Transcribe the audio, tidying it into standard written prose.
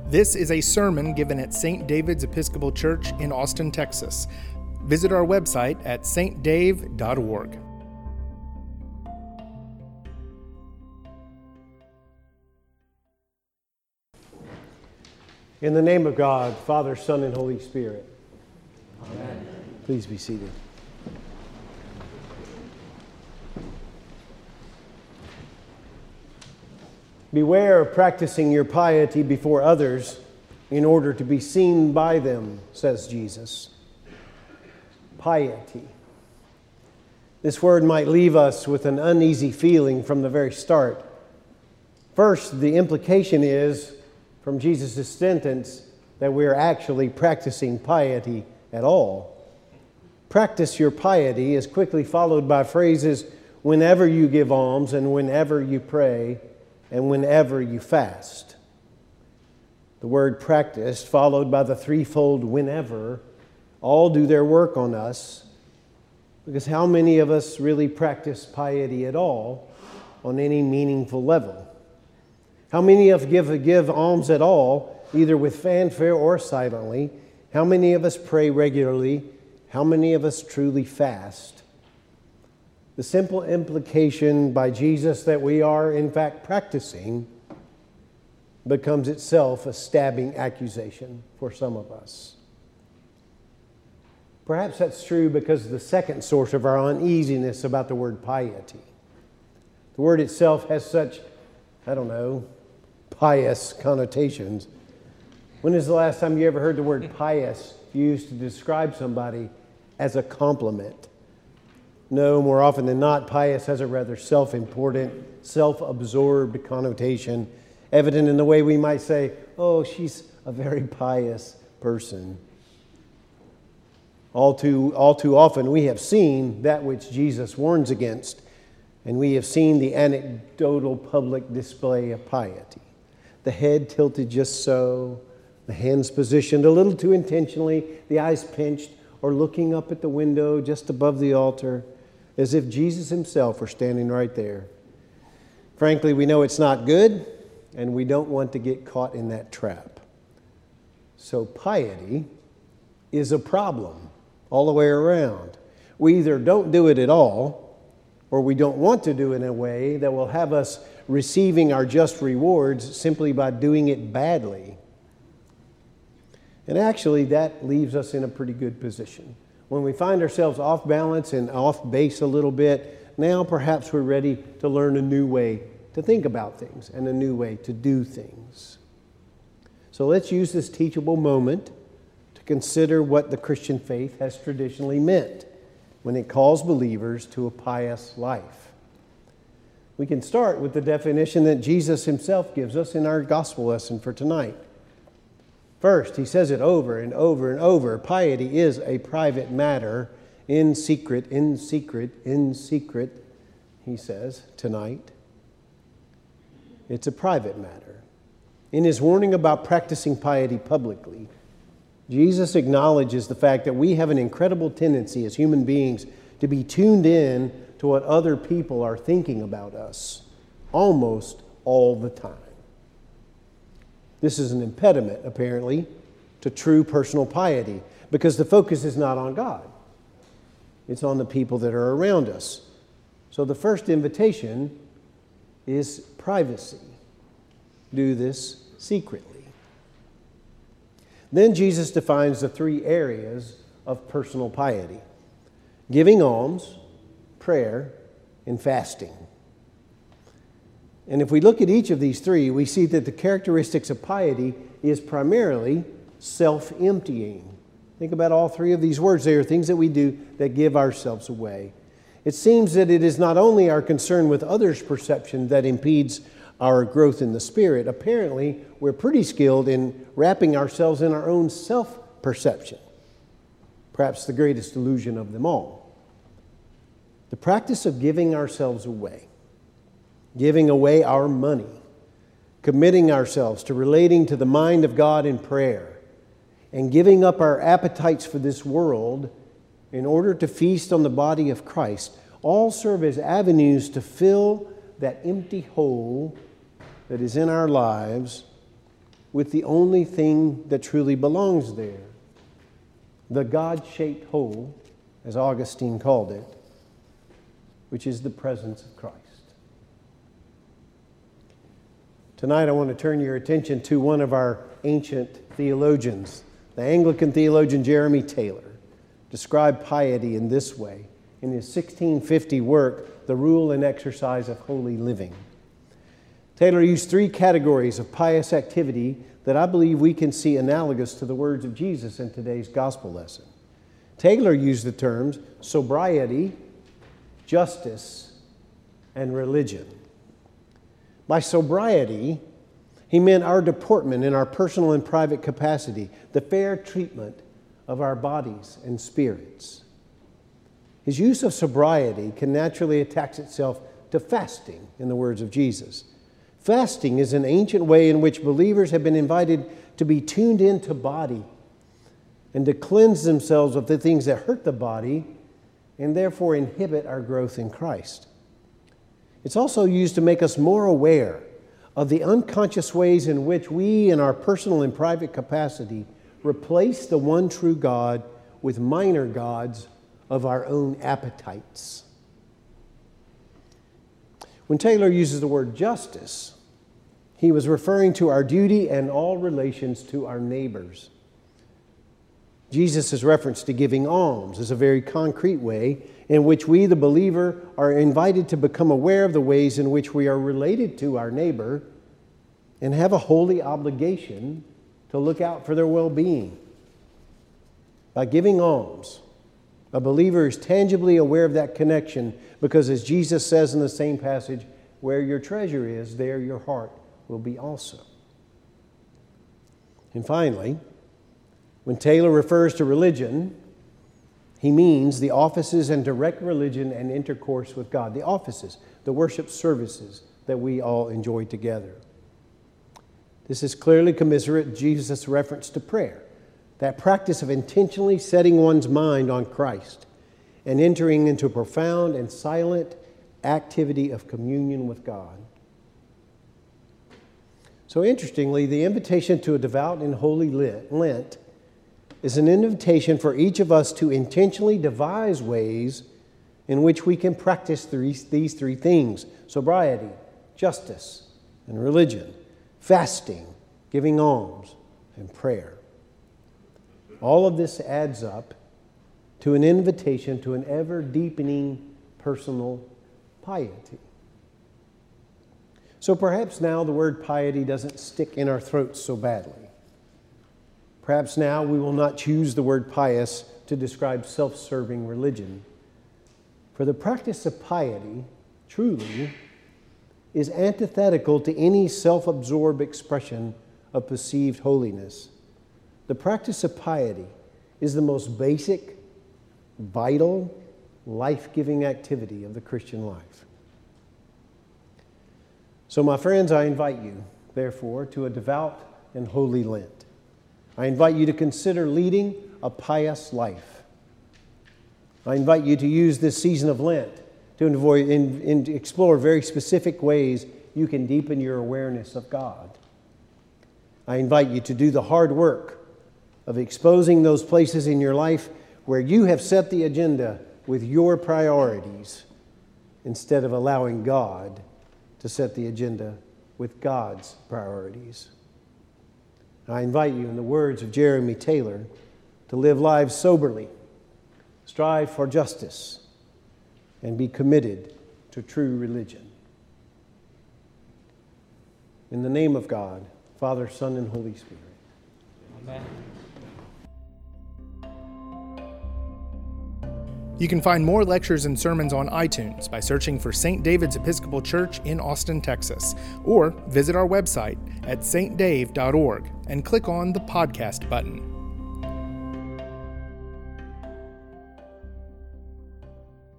This is a sermon given at St. David's Episcopal Church in Austin, Texas. Visit our website at stdave.org. In the name of God, Father, Son, and Holy Spirit. Amen. Please be seated. Beware of practicing your piety before others in order to be seen by them, says Jesus. Piety. This word might leave us with an uneasy feeling from the very start. First, the implication is from Jesus' sentence that we are actually practicing piety at all. Practice your piety is quickly followed by phrases, whenever you give alms and whenever you pray and whenever you fast. The word practice, followed by the threefold whenever, all do their work on us, because how many of us really practice piety at all on any meaningful level? How many of us give alms at all, either with fanfare or silently? How many of us pray regularly? How many of us truly fast? The simple implication by Jesus that we are, in fact, practicing becomes itself a stabbing accusation for some of us. Perhaps that's true because of the second source of our uneasiness about the word piety. The word itself has such, pious connotations. When is the last time you ever heard the word pious used to describe somebody as a compliment? No, more often than not, pious has a rather self-important, self-absorbed connotation, evident in the way we might say, oh, she's a very pious person. All too often we have seen that which Jesus warns against, and we have seen the anecdotal public display of piety. The head tilted just so, the hands positioned a little too intentionally, the eyes pinched, or looking up at the window just above the altar, as if Jesus himself were standing right there. Frankly, we know it's not good, and we don't want to get caught in that trap. So piety is a problem all the way around. We either don't do it at all, or we don't want to do it in a way that will have us receiving our just rewards simply by doing it badly. And actually, that leaves us in a pretty good position. When we find ourselves off balance and off base a little bit, now perhaps we're ready to learn a new way to think about things and a new way to do things. So let's use this teachable moment to consider what the Christian faith has traditionally meant when it calls believers to a pious life. We can start with the definition that Jesus himself gives us in our gospel lesson for tonight. First, he says it over and over and over. Piety is a private matter, in secret, in secret, in secret, he says tonight. It's a private matter. In his warning about practicing piety publicly, Jesus acknowledges the fact that we have an incredible tendency as human beings to be tuned in to what other people are thinking about us almost all the time. This is an impediment, apparently, to true personal piety because the focus is not on God. It's on the people that are around us. So the first invitation is privacy. Do this secretly. Then Jesus defines the three areas of personal piety: giving alms, prayer, and fasting. And if we look at each of these three, we see that the characteristics of piety is primarily self-emptying. Think about all three of these words. They are things that we do that give ourselves away. It seems that it is not only our concern with others' perception that impedes our growth in the Spirit. Apparently, we're pretty skilled in wrapping ourselves in our own self-perception. Perhaps the greatest illusion of them all. The practice of giving ourselves away. Giving away our money, committing ourselves to relating to the mind of God in prayer, and giving up our appetites for this world in order to feast on the body of Christ, all serve as avenues to fill that empty hole that is in our lives with the only thing that truly belongs there, the God-shaped hole, as Augustine called it, which is the presence of Christ. Tonight I want to turn your attention to one of our ancient theologians. The Anglican theologian Jeremy Taylor described piety in this way in his 1650 work, The Rule and Exercise of Holy Living. Taylor used three categories of pious activity that I believe we can see analogous to the words of Jesus in today's gospel lesson. Taylor used the terms sobriety, justice, and religion. By sobriety, he meant our deportment in our personal and private capacity, the fair treatment of our bodies and spirits. His use of sobriety can naturally attach itself to fasting, in the words of Jesus. Fasting is an ancient way in which believers have been invited to be tuned into body and to cleanse themselves of the things that hurt the body and therefore inhibit our growth in Christ. It's also used to make us more aware of the unconscious ways in which we, in our personal and private capacity, replace the one true God with minor gods of our own appetites. When Taylor uses the word justice, he was referring to our duty and all relations to our neighbors. Jesus' reference to giving alms is a very concrete way in which we, the believer, are invited to become aware of the ways in which we are related to our neighbor and have a holy obligation to look out for their well-being. By giving alms, a believer is tangibly aware of that connection because, as Jesus says in the same passage, where your treasure is, there your heart will be also. And finally, when Taylor refers to religion, he means the offices and direct religion and intercourse with God. The offices, the worship services that we all enjoy together. This is clearly commensurate with Jesus' reference to prayer, that practice of intentionally setting one's mind on Christ and entering into a profound and silent activity of communion with God. So interestingly, the invitation to a devout and holy Lent is an invitation for each of us to intentionally devise ways in which we can practice these three things: sobriety, justice, and religion, fasting, giving alms, and prayer. All of this adds up to an invitation to an ever-deepening personal piety. So perhaps now the word piety doesn't stick in our throats so badly. Perhaps now we will not choose the word pious to describe self-serving religion. For the practice of piety, truly, is antithetical to any self-absorbed expression of perceived holiness. The practice of piety is the most basic, vital, life-giving activity of the Christian life. So, my friends, I invite you, therefore, to a devout and holy Lent. I invite you to consider leading a pious life. I invite you to use this season of Lent to explore very specific ways you can deepen your awareness of God. I invite you to do the hard work of exposing those places in your life where you have set the agenda with your priorities instead of allowing God to set the agenda with God's priorities. I invite you, in the words of Jeremy Taylor, to live lives soberly, strive for justice, and be committed to true religion. In the name of God, Father, Son, and Holy Spirit. Amen. You can find more lectures and sermons on iTunes by searching for St. David's Episcopal Church in Austin, Texas, or visit our website at stdave.org and click on the podcast button.